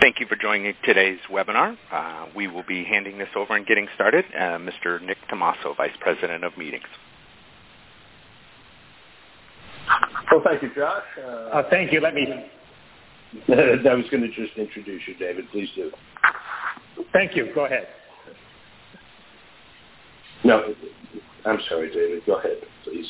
Thank you for joining today's webinar. We will be handing this over and getting started. Mr. Nick Tomaso, Vice President of Meetings. Well, thank you, Josh. Thank you. Let me... I was going to just introduce you, David. Please do. Thank you. Go ahead. No, I'm sorry, David. Go ahead, please.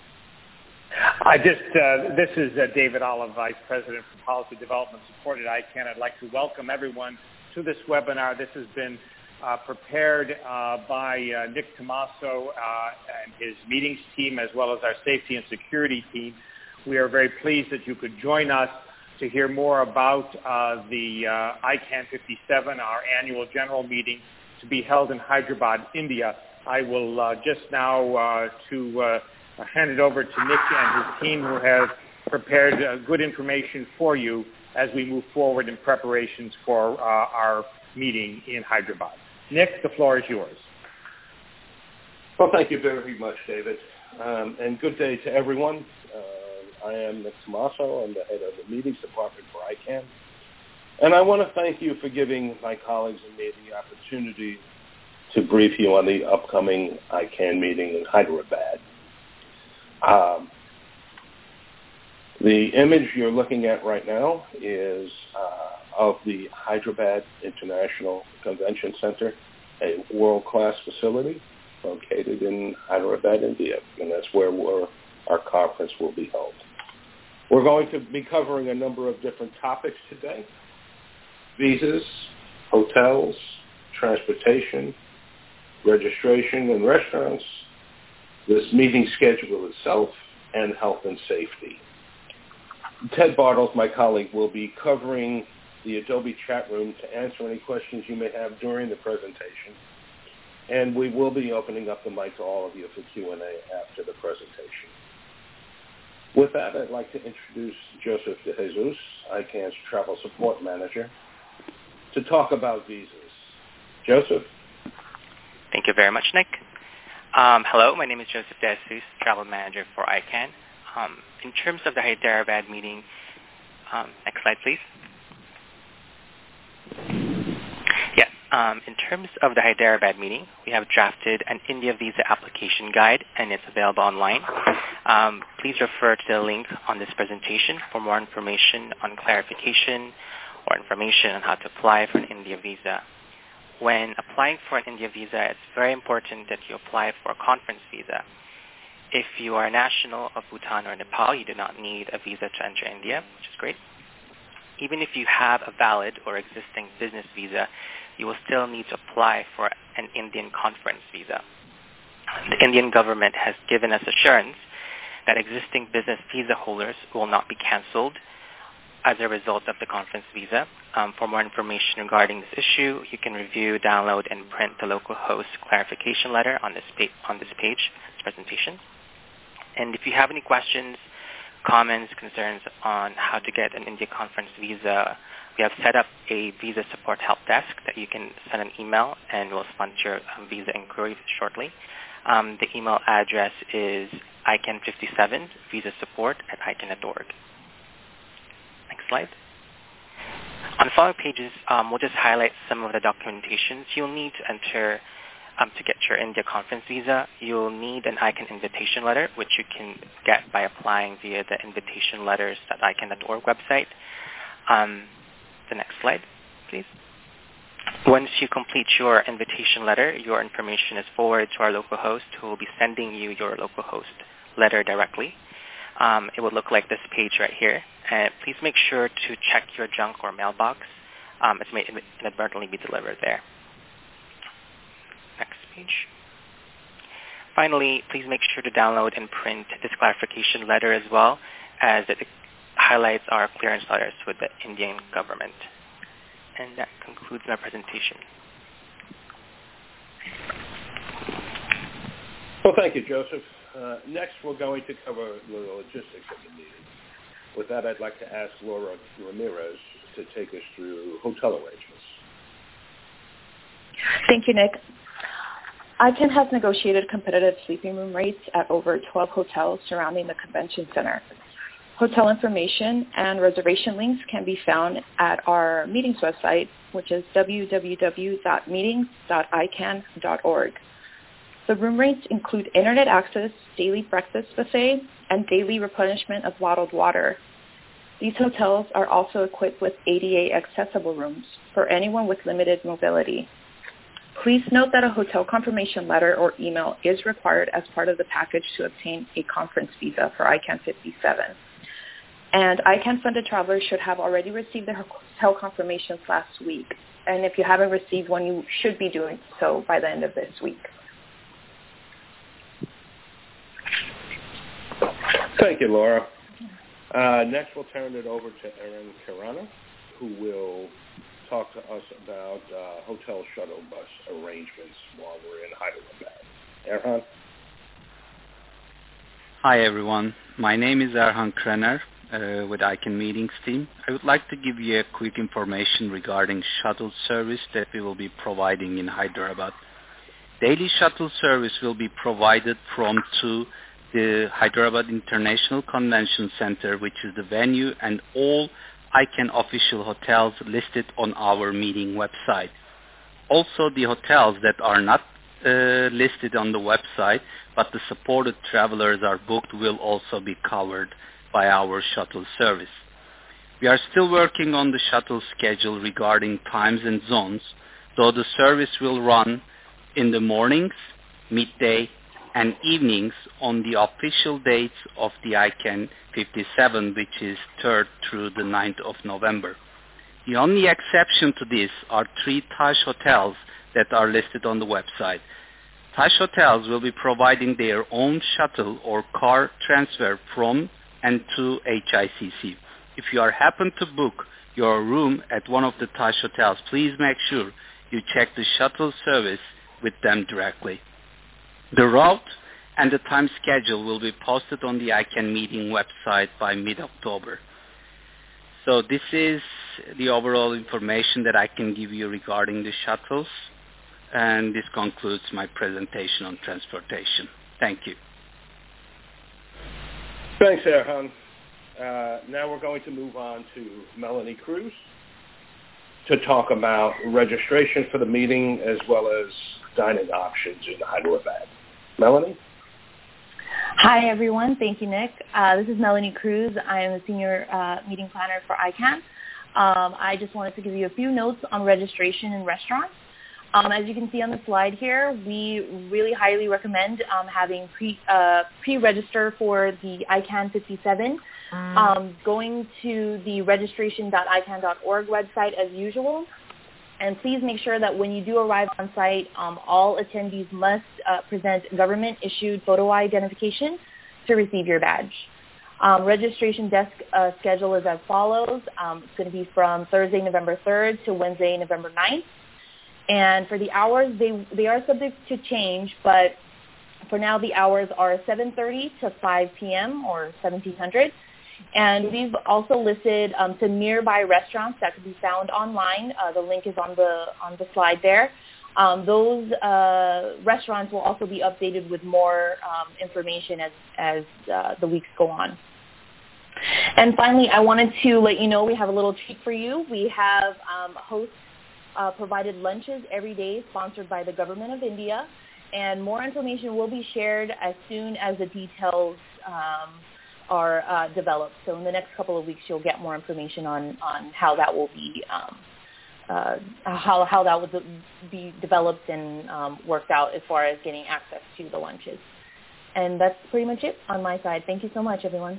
This is David Olive, Vice President for Policy Development Support at ICANN. I'd like to welcome everyone to this webinar. This has been prepared by Nick Tomaso and his meetings team, as well as our safety and security team. We are very pleased that you could join us to hear more about the ICANN 57, our annual general meeting, to be held in Hyderabad, India. I will just now hand it over to Nick and his team, who have prepared good information for you as we move forward in preparations for our meeting in Hyderabad. Nick, the floor is yours. Well, thank you very much, David, and good day to everyone. I am Nick Tomaso. I'm the head of the meetings department for ICANN, and I want to thank you for giving my colleagues and me the opportunity to brief you on the upcoming ICANN meeting in Hyderabad. The image you're looking at right now is of the Hyderabad International Convention Center, a world-class facility located in Hyderabad, India, and that's where our conference will be held. We're going to be covering a number of different topics today: visas, hotels, transportation, registration and restaurants, this meeting schedule itself, and health and safety. Ted Bartles, my colleague, will be covering the Adobe chat room to answer any questions you may have during the presentation. And we will be opening up the mic to all of you for Q&A after the presentation. With that, I'd like to introduce Joseph De Jesus, ICANN's Travel Support Manager, to talk about visas. Joseph? Thank you very much, Nick. Hello, my name is Joseph De Jesus, Travel Manager for ICANN. In terms of the Hyderabad meeting, next slide, please. Yes, in terms of the Hyderabad meeting, we have drafted an India visa application guide, and it's available online. Please refer to the link on this presentation for more information on clarification or information on how to apply for an India visa. When applying for an India visa, it's very important that you apply for a conference visa. If you are a national of Bhutan or Nepal, you do not need a visa to enter India, which is great. Even if you have a valid or existing business visa, you will still need to apply for an Indian conference visa. The Indian government has given us assurance that existing business visa holders will not be canceled as a result of the conference visa. For more information regarding this issue, you can review, download, and print the local host clarification letter on this page, this presentation. And if you have any questions, comments, concerns on how to get an India conference visa, we have set up a visa support help desk that you can send an email, and we'll respond to your visa inquiry shortly. The email address is ICANN57 visasupport@ICANN.org. Next slide. On the following pages, we'll just highlight some of the documentations you'll need to enter to get your India conference visa. You'll need an ICANN invitation letter, which you can get by applying via the invitationletters.ICANN.org website. The next slide, please. Once you complete your invitation letter, your information is forwarded to our local host, who will be sending you your local host letter directly. It will look like this page right here. Please make sure to check your junk or mailbox. It may inadvertently be delivered there. Next page. Finally, please make sure to download and print this clarification letter as well, as it highlights our clearance letters with the Indian government. And that concludes my presentation. Well, thank you, Joseph. Next, we're going to cover the logistics of the meeting. With that, I'd like to ask Laura Ramirez to take us through hotel arrangements. Thank you, Nick. ICANN has negotiated competitive sleeping room rates at over 12 hotels surrounding the convention center. Hotel information and reservation links can be found at our meetings website, which is www.meetings.icann.org. The room rates include internet access, daily breakfast buffet, and daily replenishment of bottled water. These hotels are also equipped with ADA accessible rooms for anyone with limited mobility. Please note that a hotel confirmation letter or email is required as part of the package to obtain a conference visa for ICANN 57. And ICANN-funded travelers should have already received their hotel confirmations last week. And if you haven't received one, you should be doing so by the end of this week. Thank you, Laura. Next, we'll turn it over to Erin Kirana, who will talk to us about hotel shuttle bus arrangements while we're in Hyderabad. Erhan? Hi, everyone. My name is Erhan Krener with ICANN Meetings team. I would like to give you a quick information regarding shuttle service that we will be providing in Hyderabad. Daily shuttle service will be provided from to the Hyderabad International Convention Center, which is the venue, and all ICANN official hotels listed on our meeting website. Also, the hotels that are not listed on the website, but the supported travelers are booked, will also be covered by our shuttle service. We are still working on the shuttle schedule regarding times and zones, though the service will run in the mornings, midday, and evenings on the official dates of the ICANN 57, which is 3rd through the 9th of November. The only exception to this are 3 Taj hotels that are listed on the website. Taj hotels will be providing their own shuttle or car transfer from and to HICC. If you happen to book your room at one of the Taj hotels, please make sure you check the shuttle service with them directly. The route and the time schedule will be posted on the ICANN meeting website by mid-October. So this is the overall information that I can give you regarding the shuttles, and this concludes my presentation on transportation. Thank you. Thanks, Erhan. Now we're going to move on to Melanie Cruz to talk about registration for the meeting as well as dining options in Hyderabad. Melanie? Hi, everyone. Thank you, Nick. This is Melanie Cruz. I am the Senior Meeting Planner for ICANN. I just wanted to give you a few notes on registration in restaurants. As you can see on the slide here, we really highly recommend having pre-register for the ICANN 57, going to the registration.icann.org website as usual. And please make sure that when you do arrive on site, all attendees must present government-issued photo identification to receive your badge. Registration desk schedule is as follows. It's going to be from Thursday, November 3rd to Wednesday, November 9th. And for the hours, they are subject to change, but for now the hours are 7:30 to 5 p.m. or 1700. And we've also listed some nearby restaurants that can be found online. The link is on the slide there. Those restaurants will also be updated with more information as the weeks go on. And finally, I wanted to let you know we have a little treat for you. We have hosts provided lunches every day sponsored by the government of India, and more information will be shared as soon as the details are developed. So in the next couple of weeks, you'll get more information on how that will be how that would be developed and worked out as far as getting access to the lunches. And that's pretty much it on my side. Thank you so much, everyone.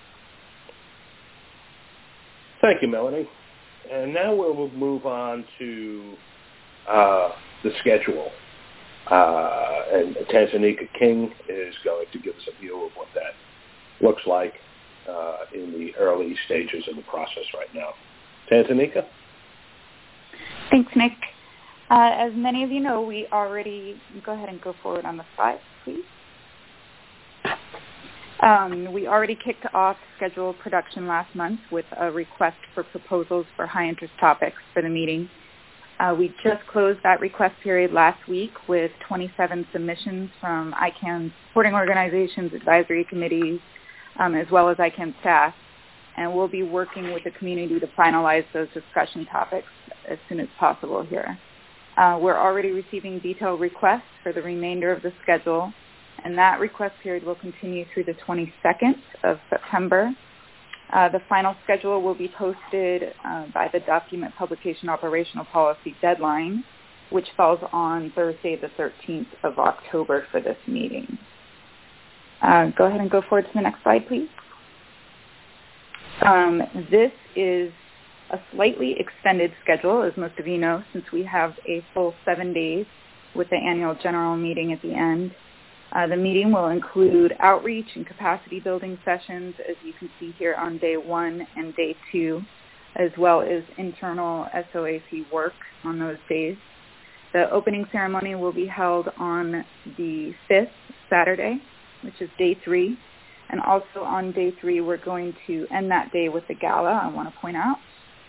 Thank you, Melanie. And now we'll move on to the schedule. And Tanzania King is going to give us a view of what that looks like in the early stages of the process right now. Tanzania? Thanks, Nick. As many of you know, we already, go ahead and go forward on the slide, please. We already kicked off scheduled production last month with a request for proposals for high-interest topics for the meeting. We just closed that request period last week with 27 submissions from ICANN supporting organizations, advisory committees, as well as ICANN staff. and we'll be working with the community to finalize those discussion topics as soon as possible here. We're already receiving detailed requests for the remainder of the schedule, and that request period will continue through the 22nd of September. The final schedule will be posted by the document publication operational policy deadline, which falls on Thursday the 13th of October for this meeting. Go ahead and go forward to the next slide, please. This is a slightly extended schedule, as most of you know, since we have a full 7 days with the annual general meeting at the end. The meeting will include outreach and capacity building sessions, as you can see here on day 1 and day 2, as well as internal SOAC work on those days. The opening ceremony will be held on the 5th, Saturday, which is day 3. And also on day 3, we're going to end that day with the gala, I want to point out.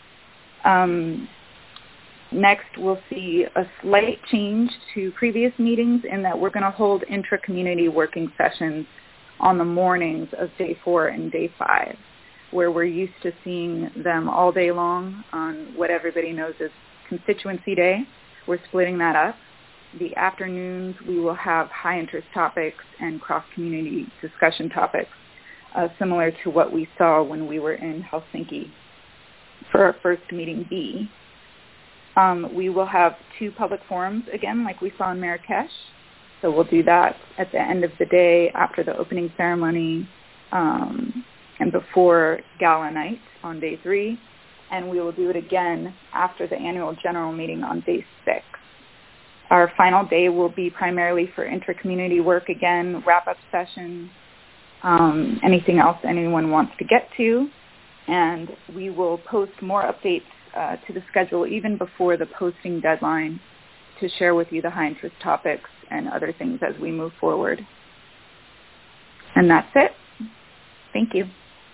Next, we'll see a slight change to previous meetings in that we're going to hold intra-community working sessions on the mornings of day 4 and day 5, where we're used to seeing them all day long on what everybody knows as Constituency Day. We're splitting that up. The afternoons, we will have high-interest topics and cross-community discussion topics, similar to what we saw when we were in Helsinki for our first meeting B. We will have 2 public forums, again, like we saw in Marrakesh. So we'll do that at the end of the day after the opening ceremony and before gala night on day 3. And we will do it again after the annual general meeting on day 6. Our final day will be primarily for intra-community work again, wrap-up sessions, anything else anyone wants to get to. And we will post more updates to the schedule even before the posting deadline to share with you the high-interest topics and other things as we move forward. And that's it. Thank you.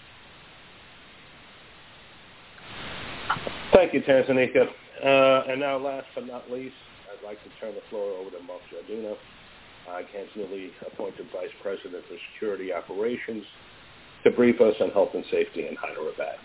Thank you, Tanzania. And now, last but not least, I'd like to turn the floor over to Mark Giardino, ICANN's newly appointed Vice President for Security Operations, to brief us on health and safety in Hyderabad.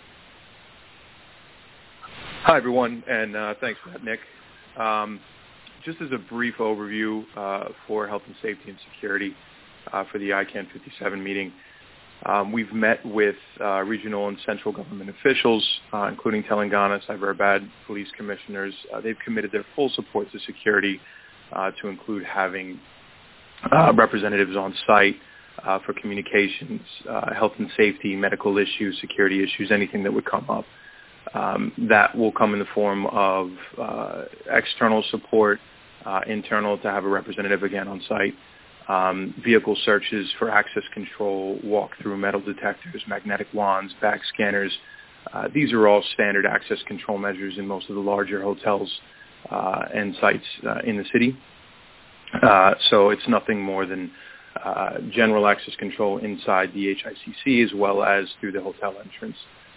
Hi, everyone, and thanks for that, Nick. Just as a brief overview for health and safety and security for the ICANN 57 meeting, we've met with regional and central government officials, including Telangana, Hyderabad police commissioners. They've committed their full support to security, to include having representatives on site for communications, health and safety, medical issues, security issues, anything that would come up. That will come in the form of external support, internal to have a representative again on site, vehicle searches for access control, walk-through metal detectors, magnetic wands, bag scanners. These are all standard access control measures in most of the larger hotels and sites in the city. So it's nothing more than general access control inside the HICC as well as through the hotel entrance.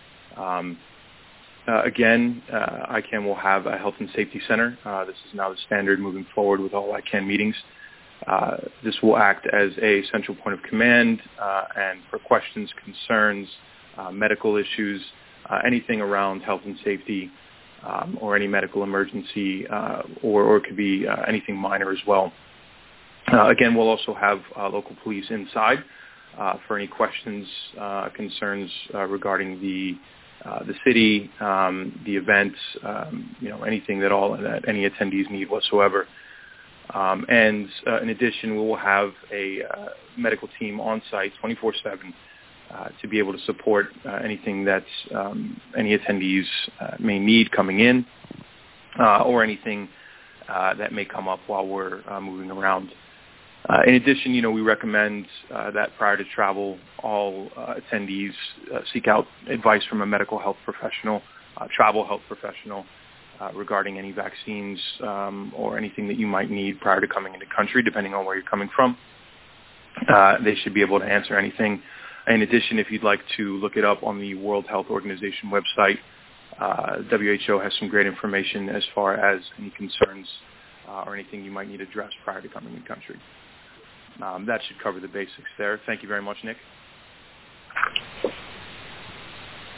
Again, ICANN will have a health and safety center. This is now the standard moving forward with all ICANN meetings. This will act as a central point of command and for questions, concerns, medical issues, anything around health and safety or any medical emergency or it could be anything minor as well. Again, we'll also have local police inside for any questions, concerns regarding the city, the events, anything that any attendees need whatsoever. And in addition, we will have a medical team on site 24/7 to be able to support anything that any attendees may need coming in or anything that may come up while we're moving around. In addition, we recommend that prior to travel, all attendees seek out advice from a medical health professional, travel health professional, regarding any vaccines or anything that you might need prior to coming into the country, depending on where you're coming from. They should be able to answer anything. In addition, if you'd like to look it up on the World Health Organization website, WHO has some great information as far as any concerns or anything you might need addressed prior to coming into the country. That should cover the basics there. Thank you very much, Nick.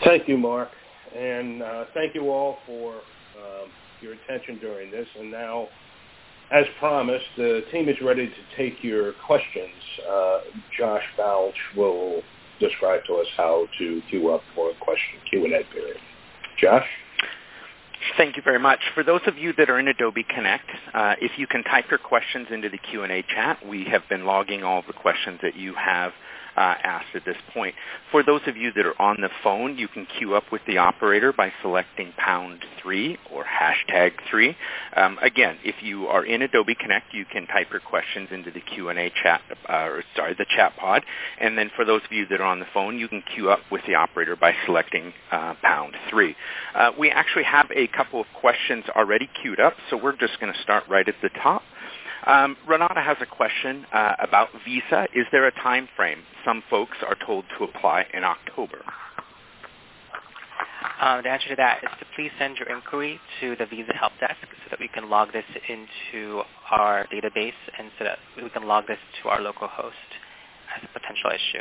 Thank you, Mark. And thank you all for your attention during this. And now, as promised, the team is ready to take your questions. Josh Balch will describe to us how to queue up for a question Q&A period. Josh? Thank you very much. For those of you that are in Adobe Connect, if you can type your questions into the Q&A chat, we have been logging all of the questions that you have asked at this point. For those of you that are on the phone, you can queue up with the operator by selecting #3 or #3. Again, if you are in Adobe Connect, you can type your questions into the Q&A chat, the chat pod. And then for those of you that are on the phone, you can queue up with the operator by selecting #3. We actually have a couple of questions already queued up, so we're just going to start right at the top. Renata has a question about visa. Is there a time frame? Some folks are told to apply in October. The answer to that is to please send your inquiry to the Visa Help Desk so that we can log this into our database and so that we can log this to our local host as a potential issue.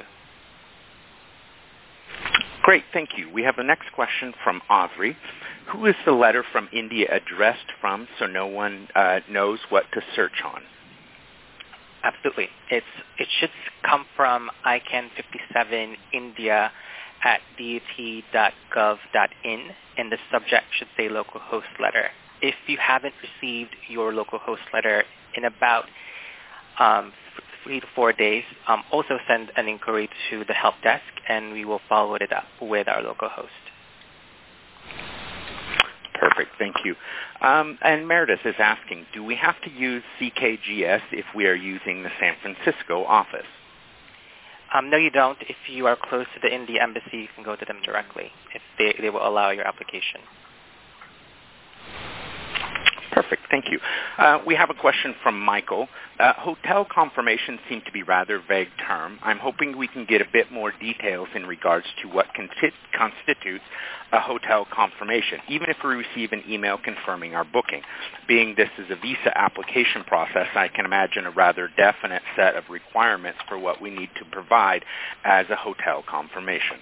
Great, thank you. We have the next question from Audrey. Who is the letter from India addressed from so no one knows what to search on? Absolutely. It should come from ICANN 57 India at det.gov.in, and the subject should say localhost letter. If you haven't received your localhost letter in about 3 to 4 days, also send an inquiry to the help desk, and we will follow it up with our localhost. Perfect, thank you. And Meredith is asking, do we have to use CKGS if we are using the San Francisco office? No, you don't. If you are close to the India embassy, you can go to them directly if they will allow your application. Perfect, thank you. We have a question from Michael. Hotel confirmations seem to be rather vague term. I'm hoping we can get a bit more details in regards to what constitutes a hotel confirmation, even if we receive an email confirming our booking. Being this is a visa application process, I can imagine a rather definite set of requirements for what we need to provide as a hotel confirmation.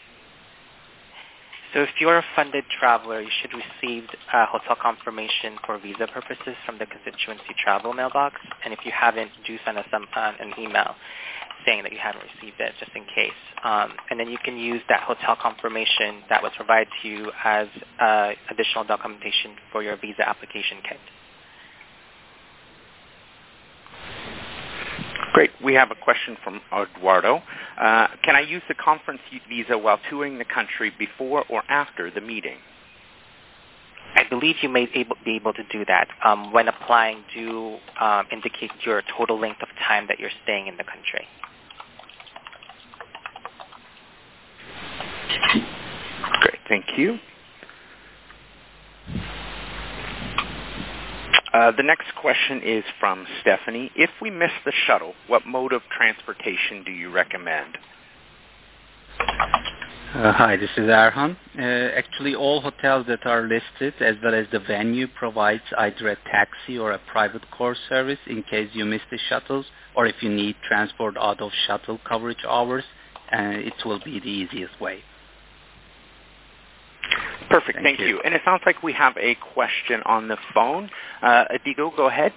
So if you're a funded traveler, you should receive a hotel confirmation for visa purposes from the constituency travel mailbox. And if you haven't, do send us an email saying that you haven't received it, just in case. And then you can use that hotel confirmation that was provided to you as additional documentation for your visa application kit. Great. We have a question from Eduardo. Can I use the conference visa while touring the country before or after the meeting? I believe you may be able to do that. When applying, do indicate your total length of time that you're staying in the country. Great. Thank you. The next question is from Stephanie. If we miss the shuttle, what mode of transportation do you recommend? Hi, this is Arhan. Actually, all hotels that are listed, as well as the venue, provides either a taxi or a private car service in case you miss the shuttles, or if you need transport out of shuttle coverage hours, it will be the easiest way. Perfect, thank you. And it sounds like we have a question on the phone. Adigo, go ahead.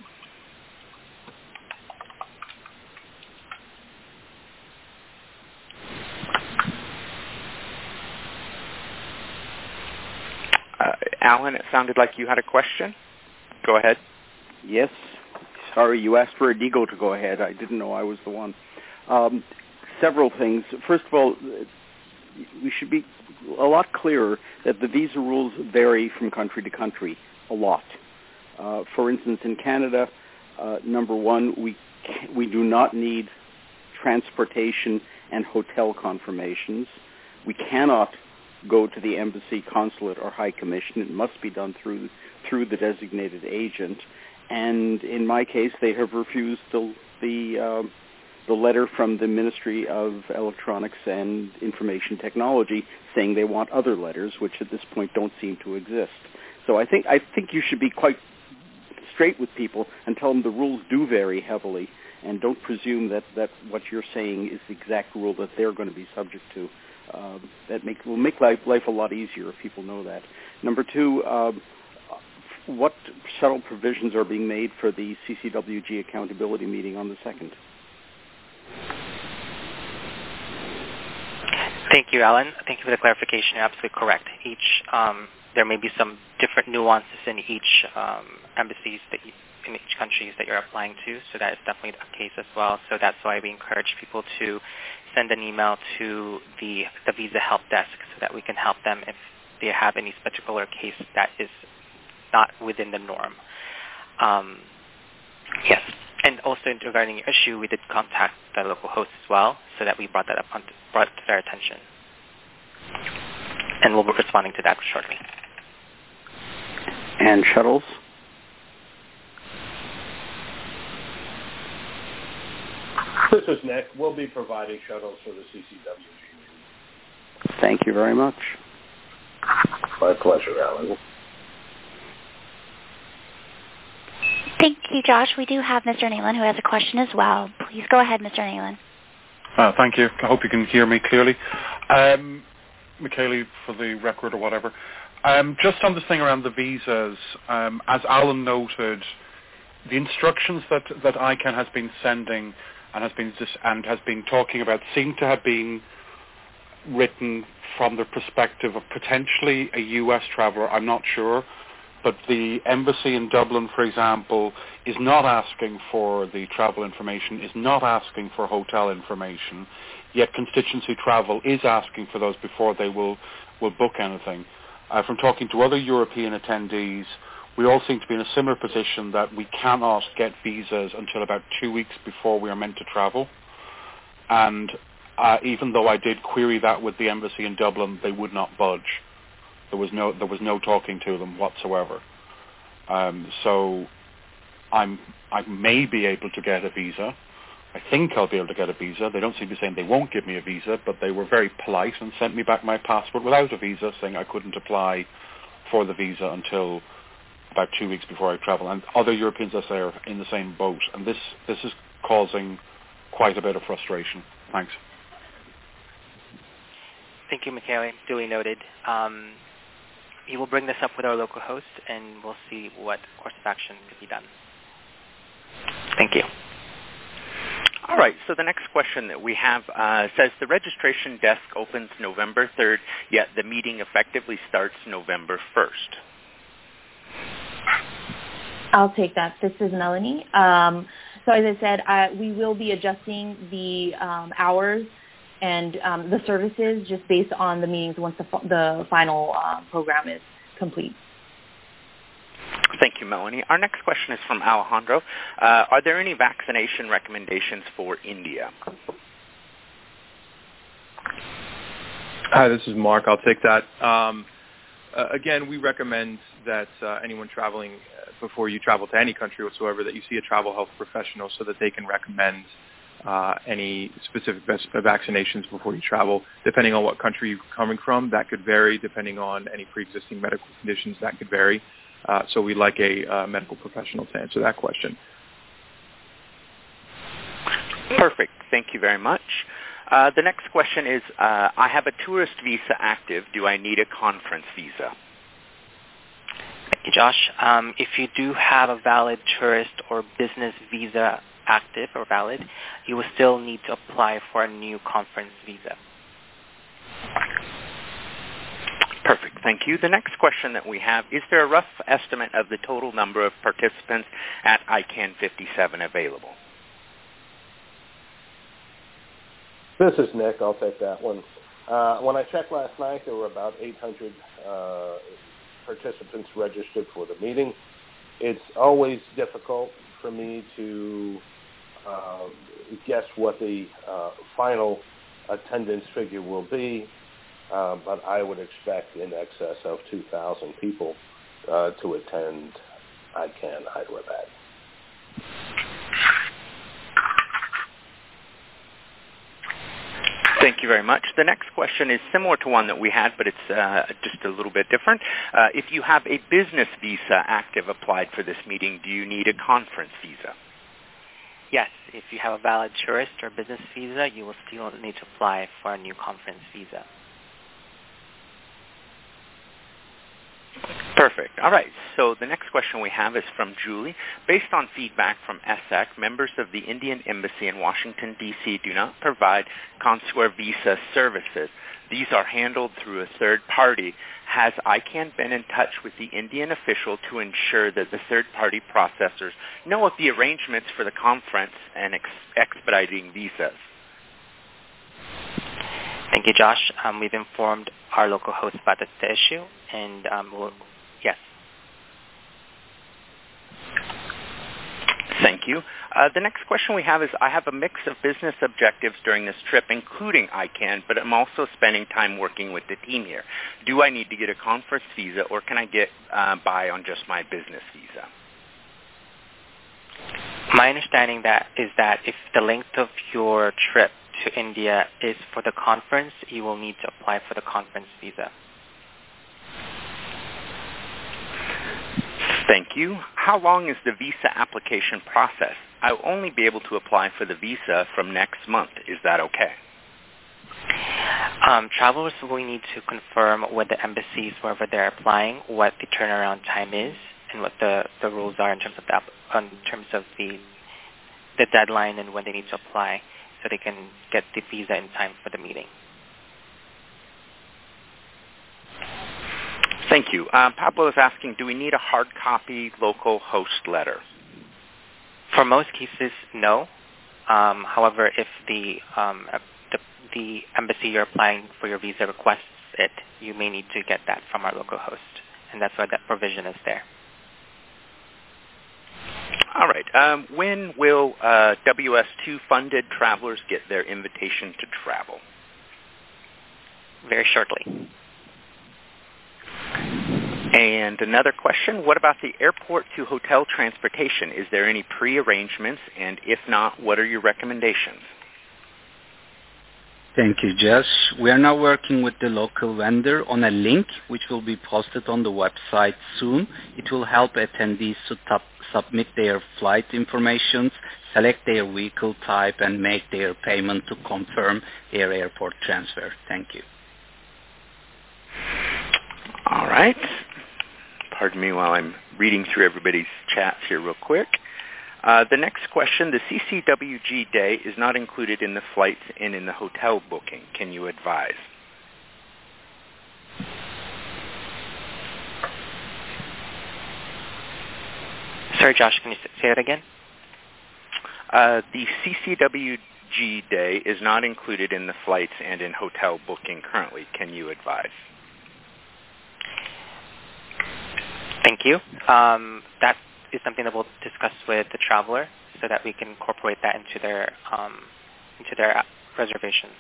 Alan, it sounded like you had a question. Go ahead. Yes. Sorry, you asked for Adigo to go ahead. I didn't know I was the one. Several things. First of all, we should be a lot clearer that the visa rules vary from country to country a lot. For instance, in Canada, number one, we do not need transportation and hotel confirmations. We cannot go to the embassy, consulate, or high commission. It must be done through the designated agent. And in my case, they have refused the letter from the Ministry of Electronics and Information Technology saying they want other letters, which at this point don't seem to exist. So I think you should be quite straight with people and tell them the rules do vary heavily, and don't presume that what you're saying is the exact rule that they're going to be subject to. will make life a lot easier if people know that. Number two, what subtle provisions are being made for the CCWG accountability meeting on the 2nd? Thank you, Alan. Thank you for the clarification. You're absolutely correct. There may be some different nuances in each embassies in each countries that you're applying to, so that is definitely the case as well. So that's why we encourage people to send an email to the Visa Help Desk so that we can help them if they have any particular case that is not within the norm. Yes. And also regarding your issue, we did contact the local host as well, so that we brought it to their attention. And we'll be responding to that shortly. And shuttles? This is Nick. We'll be providing shuttles for the CCWG. Thank you very much. My pleasure, Alan. Thank you, Josh. We do have Mr. Nayland who has a question as well. Please go ahead, Mr. Nayland. Thank you. I hope you can hear me clearly. Michaeli, for the record or whatever. Just on this thing around the visas, as Alan noted, the instructions that ICANN has been sending and has been talking about seem to have been written from the perspective of potentially a U.S. traveler. I'm not sure. But the embassy in Dublin, for example, is not asking for the travel information, is not asking for hotel information, yet constituency travel is asking for those before they will book anything. From talking to other European attendees, we all seem to be in a similar position that we cannot get visas until about 2 weeks before we are meant to travel. And even though I did query that with the embassy in Dublin, they would not budge. There was no talking to them whatsoever. So I may be able to get a visa. I think I'll be able to get a visa. They don't seem to be saying they won't give me a visa, but they were very polite and sent me back my passport without a visa, saying I couldn't apply for the visa until about 2 weeks before I travel. And other Europeans, I say, are in the same boat. And this is causing quite a bit of frustration. Thanks. Thank you, Michaeli. Duly noted. We will bring this up with our local host, and we'll see what course of action could be done. Thank you. All right, so the next question that we have says the registration desk opens November 3rd, yet the meeting effectively starts November 1st. I'll take that. This is Melanie. So as I said, we will be adjusting the hours and the services just based on the meetings once the final program is complete. Thank you, Melanie. Our next question is from Alejandro. Are there any vaccination recommendations for India? Hi, this is Mark. I'll take that. Again, we recommend that anyone traveling, before you travel to any country whatsoever, that you see a travel health professional so that they can recommend any specific vaccinations before you travel. Depending on what country you're coming from, that could vary. Depending on any pre-existing medical conditions, that could vary. So we'd like a medical professional to answer that question. Perfect. Thank you very much. The next question is, I have a tourist visa active. Do I need a conference visa? Thank you, Josh. If you do have a valid tourist or business visa active or valid, you will still need to apply for a new conference visa. Perfect. Thank you. The next question that we have, is there a rough estimate of the total number of participants at ICANN 57 available? This is Nick. I'll take that one. When I checked last night, there were about 800 participants registered for the meeting. It's always difficult for me to guess what the final attendance figure will be, but I would expect in excess of 2,000 people to attend ICANN Hyderabad. Thank you very much. The next question is similar to one that we had, but it's just a little bit different. If you have a business visa active applied for this meeting, do you need a conference visa? Yes. If you have a valid tourist or business visa, you will still need to apply for a new conference visa. Perfect. All right. So the next question we have is from Julie. Based on feedback from ESSEC, members of the Indian Embassy in Washington, D.C. do not provide consular visa services. These are handled through a third party. Has ICANN been in touch with the Indian official to ensure that the third-party processors know of the arrangements for the conference and expediting visas? Thank you, Josh. We've informed our local host about the issue, and yes. Thank you. The next question we have is, I have a mix of business objectives during this trip, including ICANN, but I'm also spending time working with the team here. Do I need to get a conference visa, or can I get by on just my business visa? My understanding is that if the length of your trip to India is for the conference, you will need to apply for the conference visa. Thank you. How long is the visa application process? I'll only be able to apply for the visa from next month. Is that okay? Travelers will need to confirm with the embassies wherever they're applying what the turnaround time is and what the rules are in terms of the deadline and when they need to apply, so they can get the visa in time for the meeting. Thank you. Pablo is asking, do we need a hard copy local host letter? For most cases, no. However, if the embassy you're applying for your visa requests it, you may need to get that from our local host, and that's why that provision is there. All right. When will WS2-funded travelers get their invitation to travel? Very shortly. And another question, what about the airport to hotel transportation? Is there any pre-arrangements? And if not, what are your recommendations? Thank you, Josh. We are now working with the local vendor on a link which will be posted on the website soon. It will help attendees to submit their flight information, select their vehicle type, and make their payment to confirm their airport transfer. Thank you. All right. Pardon me while I'm reading through everybody's chats here real quick. The next question, the CCWG day is not included in the flights and in the hotel booking. Can you advise? Sorry, Josh, can you say that again? The CCWG day is not included in the flights and in hotel booking currently. Can you advise? Thank you. That is something that we'll discuss with the traveler so that we can incorporate that into their reservations.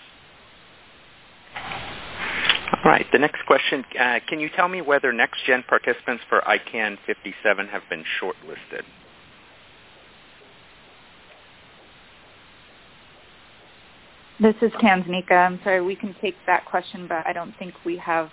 All right. The next question, can you tell me whether next-gen participants for ICANN 57 have been shortlisted? This is Tanznika. I'm sorry, we can take that question, but I don't think we have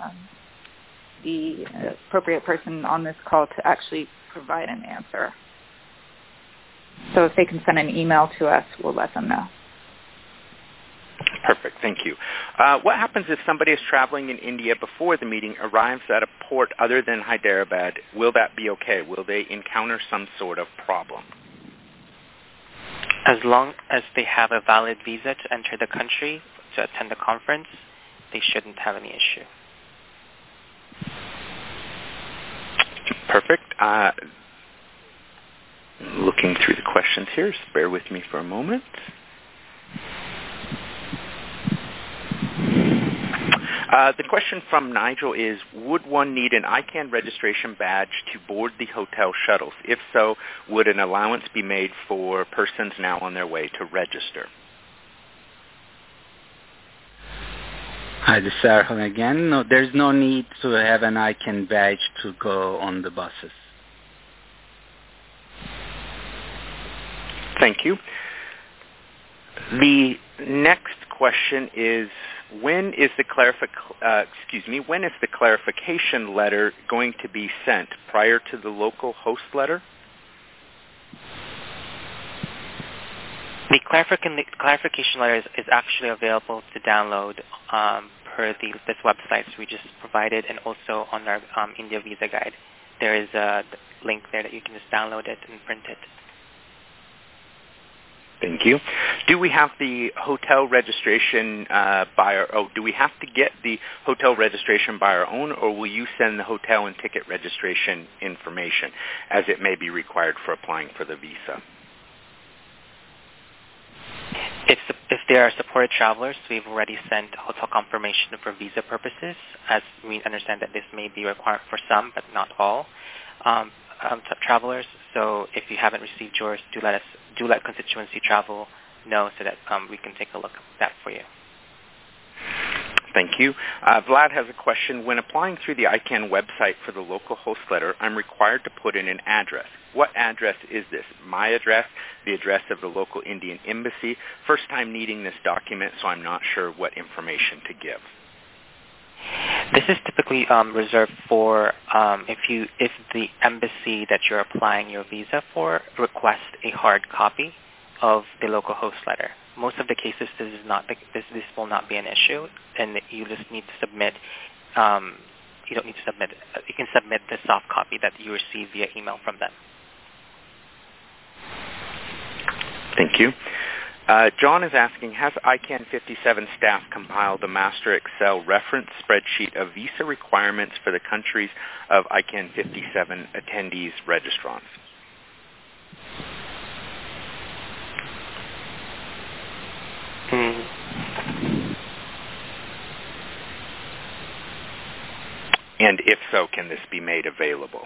the appropriate person on this call to actually provide an answer. So if they can send an email to us, we'll let them know. Perfect. Thank you. What happens if somebody is traveling in India before the meeting arrives at a port other than Hyderabad? Will that be okay? Will they encounter some sort of problem? As long as they have a valid visa to enter the country to attend the conference, they shouldn't have any issue. Perfect. Looking through the questions here. Just bear with me for a moment. The question from Nigel is, would one need an ICANN registration badge to board the hotel shuttles? If so, would an allowance be made for persons now on their way to register? Hi, this is Erhan again. No, there's no need to have an ICANN badge to go on the buses. Thank you. The next question is, when is the clarification letter going to be sent? Prior to the local host letter? The clarification letter is actually available to download per per this website we just provided, and also on our India visa guide. There is a link there that you can just download it and print it. Thank you. Do we have the hotel registration do we have to get the hotel registration by our own, or will you send the hotel and ticket registration information as it may be required for applying for the visa? If there are supported travelers, we've already sent hotel confirmation for visa purposes, as we understand that this may be required for some, but not all travelers. So if you haven't received yours, do let Constituency Travel know so that we can take a look at that for you. Thank you. Vlad has a question. When applying through the ICANN website for the local host letter, I'm required to put in an address. What address is this? My address, the address of the local Indian embassy? First time needing this document, so I'm not sure what information to give. This is typically reserved for if the embassy that you're applying your visa for requests a hard copy of the local host letter. Most of the cases, this will not be an issue, and you just need to submit. You don't need to submit. You can submit the soft copy that you receive via email from them. Thank you. John is asking, has ICANN 57 staff compiled a master Excel reference spreadsheet of visa requirements for the countries of ICANN 57 attendees registrants? And if so, can this be made available?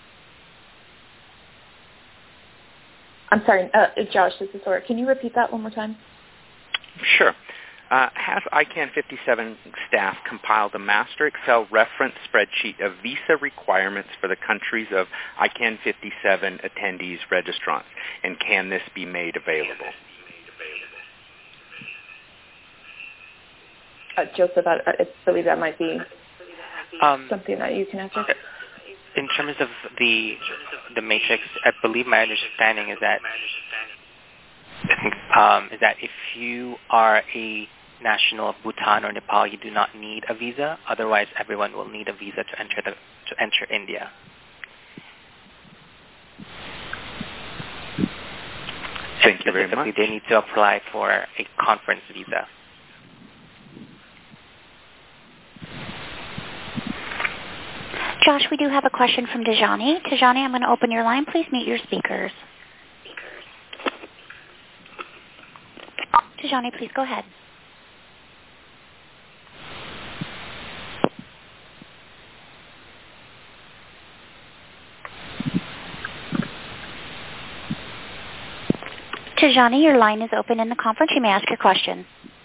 I'm sorry, Josh, this is Laura. Can you repeat that one more time? Sure. Has ICANN 57 staff compiled a master Excel reference spreadsheet of visa requirements for the countries of ICANN 57 attendees registrants? And can this be made available? Joseph, I believe that might be something that you can answer. In terms of the matrix, I believe my understanding is that if you are a national of Bhutan or Nepal, you do not need a visa. Otherwise, everyone will need a visa to enter India. Thank you very much. They need to apply for a conference visa. Josh, we do have a question from Tijani. Tijani, I'm going to open your line. Please mute your speakers. Tijani, please go ahead. Tijani, your line is open in the conference. You may ask your question.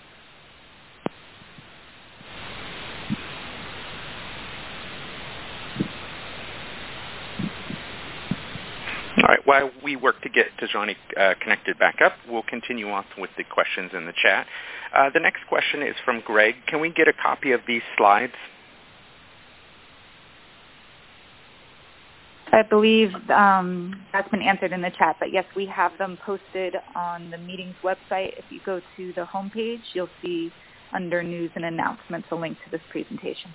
All right, while we work to get Tijani connected back up, we'll continue on with the questions in the chat. The next question is from Greg. Can we get a copy of these slides? I believe that's been answered in the chat, but yes, we have them posted on the meeting's website. If you go to the homepage, you'll see under News and Announcements a link to this presentation.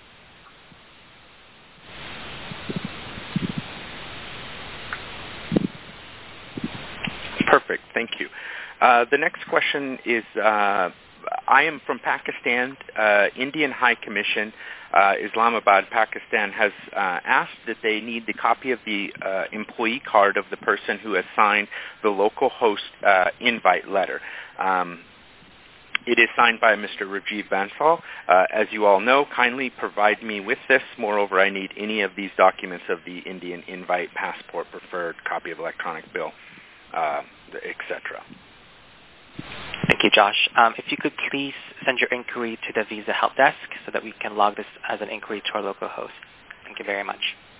Perfect. Thank you. The next question is, I am from Pakistan. Indian High Commission, Islamabad, Pakistan, has asked that they need the copy of the employee card of the person who has signed the local host invite letter. It is signed by Mr. Rajiv Bansal. As you all know, kindly provide me with this. Moreover, I need any of these documents of the Indian invite, passport, preferred, copy of electronic bill, etc. Thank you, Josh. If you could please send your inquiry to the Visa Help Desk so that we can log this as an inquiry to our local host. Thank you very much.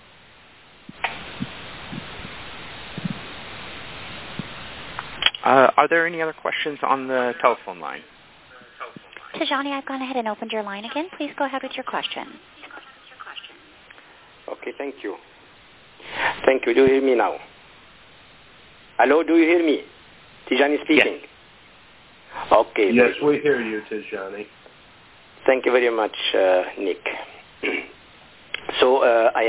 Are there any other questions on the telephone line? Tijani, I've gone ahead and opened your line again. Please go ahead with your question. Okay, thank you. Thank you. Do you hear me now? Hello, do you hear me? Tijani speaking. Yes. Okay. Yes, we hear you, Tijani. Thank you very much, Nick. So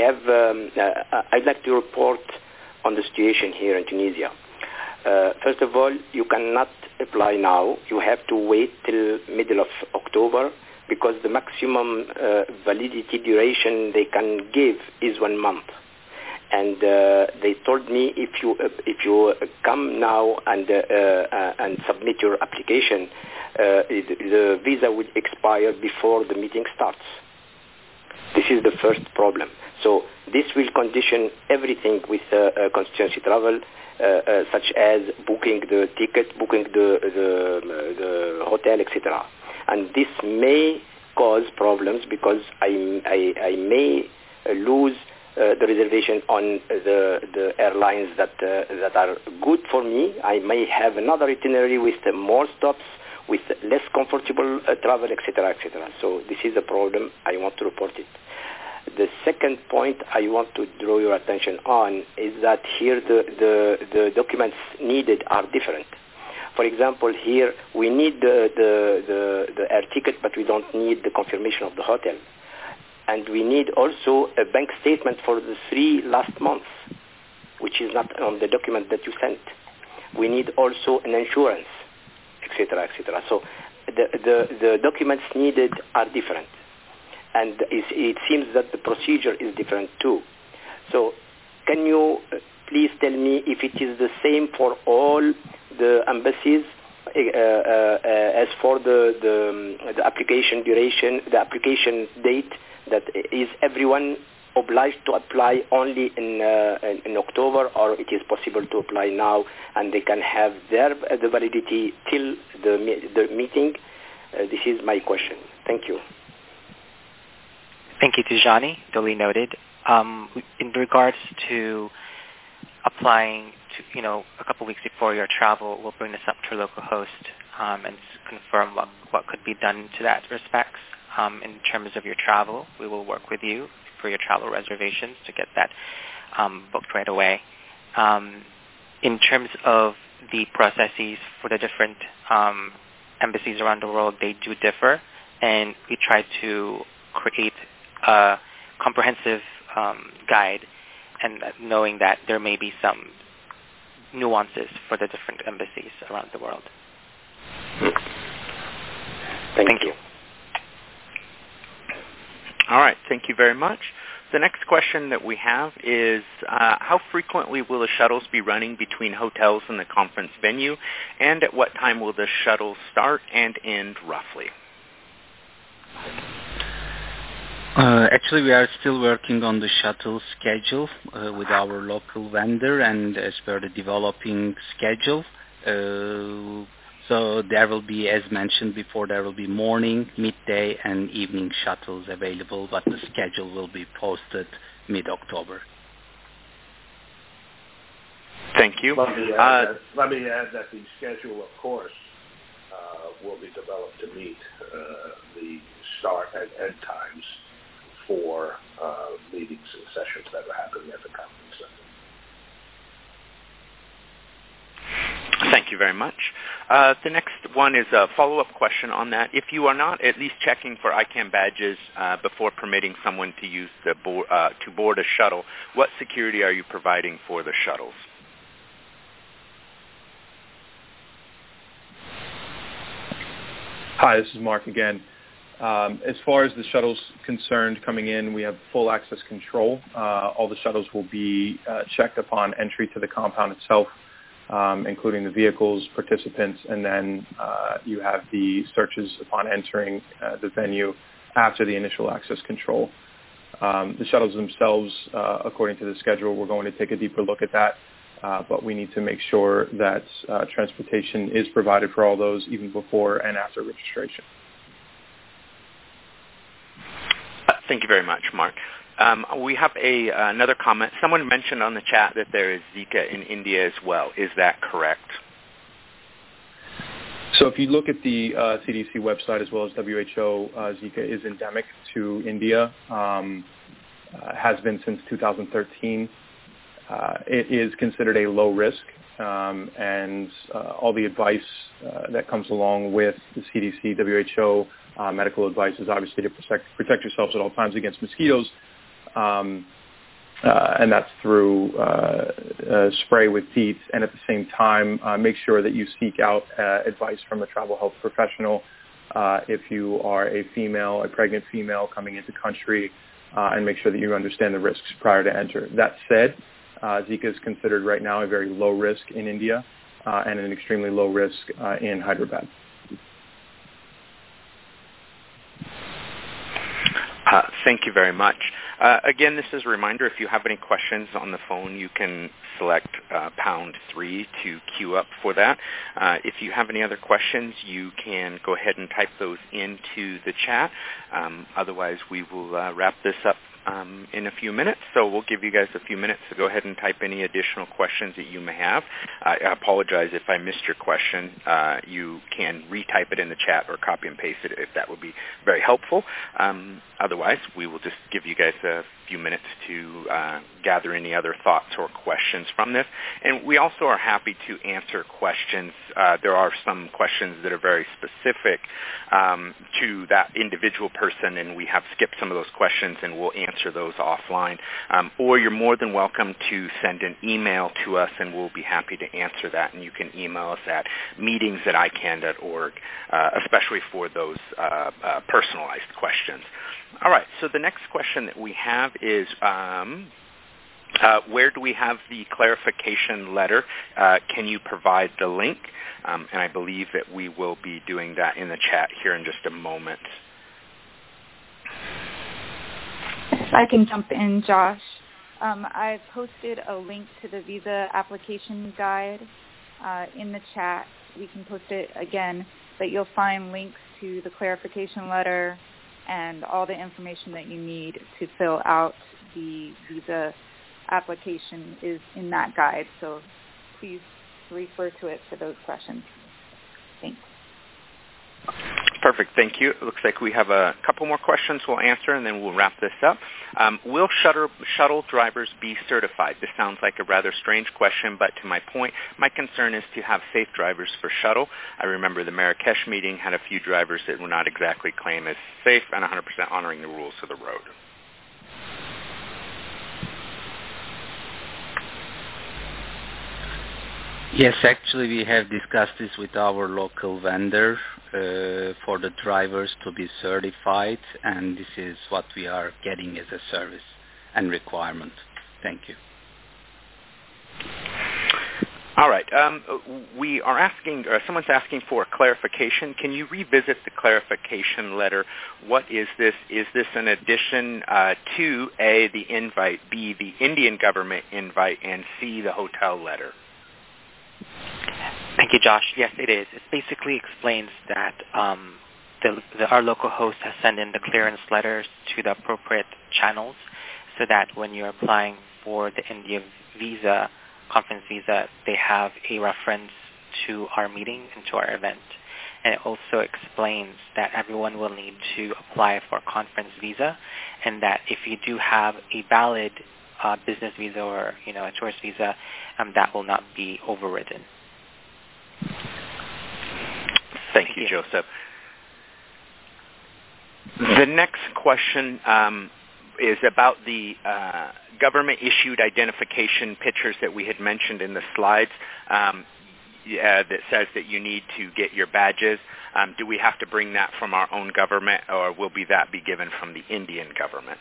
I'd like to report on the situation here in Tunisia. First of all, you cannot apply now. You have to wait till middle of October because the maximum validity duration they can give is 1 month. And they told me if you come now and submit your application, the visa would expire before the meeting starts. This is the first problem. So this will condition everything with constituency travel, such as booking the ticket, booking the hotel, etc. And this may cause problems because I may lose the reservation on the airlines that are good for me. I may have another itinerary with more stops, with less comfortable travel, etc., etc. So this is a problem. I want to report it. The second point I want to draw your attention on is that here the documents needed are different. For example, here we need the air ticket, but we don't need the confirmation of the hotel. And we need also a bank statement for the 3 last months, which is not on the document that you sent. We need also an insurance, etc., etc. So the documents needed are different. And it seems that the procedure is different too. So can you please tell me if it is the same for all the embassies as for the application duration, the application date, that is everyone obliged to apply only in October, or it is possible to apply now and they can have the validity till the meeting? This is my question. Thank you. Thank you, Tijani. Duly noted. In regards to applying to, a couple weeks before your travel, we'll bring this up to our local host and confirm what could be done to that respects. In terms of your travel, we will work with you for your travel reservations to get that booked right away. In terms of the processes for the different embassies around the world, they do differ, and we try to create a comprehensive guide, and knowing that there may be some nuances for the different embassies around the world. Thank you. All right, thank you very much. The next question that we have is, how frequently will the shuttles be running between hotels and the conference venue, and at what time will the shuttles start and end roughly? Actually, we are still working on the shuttle schedule with our local vendor and as per the developing schedule. So there will be, as mentioned before, there will be morning, midday, and evening shuttles available, but the schedule will be posted mid-October. Thank you. Let me add that the schedule, of course, will be developed to meet the start and end times for meetings and sessions that are happening at the conference center. Thank you very much. The next one is a follow-up question on that. If you are not at least checking for ICANN badges before permitting someone to use to board a shuttle, what security are you providing for the shuttles? Hi, this is Mark again. As far as the shuttles concerned coming in, we have full access control. All the shuttles will be checked upon entry to the compound itself, including the vehicles, participants, and then you have the searches upon entering the venue after the initial access control. The shuttles themselves, according to the schedule, we're going to take a deeper look at that, but we need to make sure that transportation is provided for all those even before and after registration. Thank you very much, Mark. We have another comment. Someone mentioned on the chat that there is Zika in India as well. Is that correct? So if you look at the CDC website as well as WHO, Zika is endemic to India, has been since 2013. It is considered a low risk, and all the advice that comes along with the CDC, WHO, medical advice is obviously to protect yourselves at all times against mosquitoes, and that's through spray with DEET, and at the same time make sure that you seek out advice from a travel health professional if you are a pregnant female coming into country, and make sure that you understand the risks prior to enter. That said, Zika is considered right now a very low risk in India and an extremely low risk in Hyderabad. Thank you very much. Again, this is a reminder, if you have any questions on the phone, you can select #3 to queue up for that. If you have any other questions, you can go ahead and type those into the chat. Otherwise, we will wrap this up in a few minutes, so we'll give you guys a few minutes to go ahead and type any additional questions that you may have. I apologize if I missed your question. You can retype it in the chat or copy and paste it if that would be very helpful. Otherwise, we will just give you guys a few minutes to gather any other thoughts or questions from this. And we also are happy to answer questions. There are some questions that are very specific to that individual person, and we have skipped some of those questions, and we'll answer those offline. Or you're more than welcome to send an email to us, and we'll be happy to answer that. And you can email us at meetings@icann.org, especially for those personalized questions. All right, so the next question that we have is, where do we have the clarification letter? Can you provide the link? And I believe that we will be doing that in the chat here in just a moment. I can jump in, Josh. I posted a link to the visa application guide in the chat. We can post it again, but you'll find links to the clarification letter and all the information that you need to fill out the visa application is in that guide. So please refer to it for those questions. Thanks. Perfect. Thank you. It looks like we have a couple more questions we'll answer, and then we'll wrap this up. Will shuttle drivers be certified? This sounds like a rather strange question, but to my point, my concern is to have safe drivers for shuttle. I remember the Marrakesh meeting had a few drivers that were not exactly claimed as safe and 100% honoring the rules of the road. Yes, actually we have discussed this with our local vendor for the drivers to be certified, and this is what we are getting as a service and requirement. Thank you. All right. We are asking, someone's asking for a clarification. Can you revisit the clarification letter? What is this? Is this an addition to A, the invite, B, the Indian government invite, and C, the hotel letter? Thank you, Josh. Yes, it is. It basically explains that our local host has sent in the clearance letters to the appropriate channels so that when you're applying for the India visa, conference visa, they have a reference to our meeting and to our event. And it also explains that everyone will need to apply for a conference visa, and that if you do have a valid business visa or a tourist visa, that will not be overridden. Thank you, Joseph. The next question is about the government-issued identification pictures that we had mentioned in the slides that says that you need to get your badges. Do we have to bring that from our own government, or will that be given from the Indian government?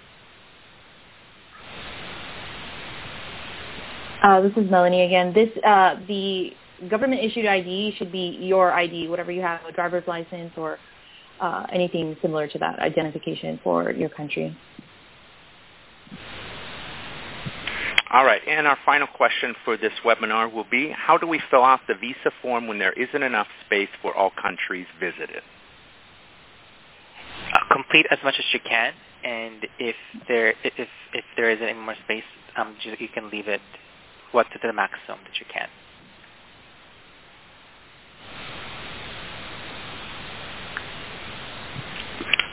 This is Melanie again. The government-issued ID should be your ID, whatever you have, a driver's license or anything similar to that identification for your country. All right, and our final question for this webinar will be, how do we fill out the visa form when there isn't enough space for all countries visited? Complete as much as you can, and if there isn't any more space, you can leave it to the maximum that you can.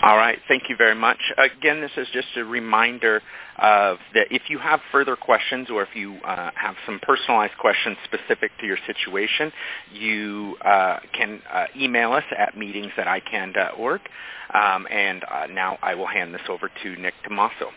All right. Thank you very much. Again, this is just a reminder of that if you have further questions or if you have some personalized questions specific to your situation, you can email us at meetings@icann.org. And now I will hand this over to Nick Tomaso.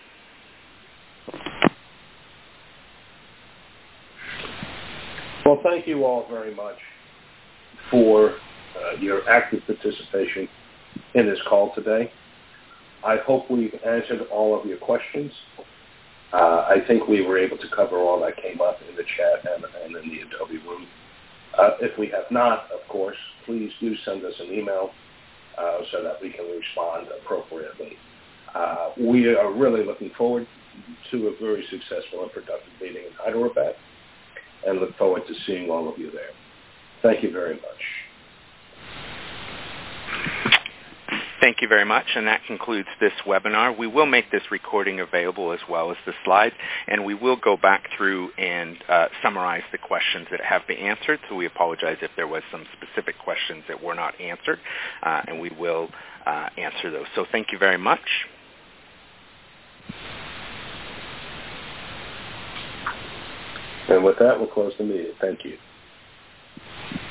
Well, thank you all very much for your active participation in this call today. I hope we've answered all of your questions. I think we were able to cover all that came up in the chat and in the Adobe room. If we have not, of course, please do send us an email so that we can respond appropriately. We are really looking forward to a very successful and productive meeting in Hyderabad and look forward to seeing all of you there. Thank you very much. Thank you very much, and that concludes this webinar. We will make this recording available as well as the slides, and we will go back through and summarize the questions that have been answered. So we apologize if there was some specific questions that were not answered, and we will answer those. So thank you very much. And with that, we'll close the meeting. Thank you.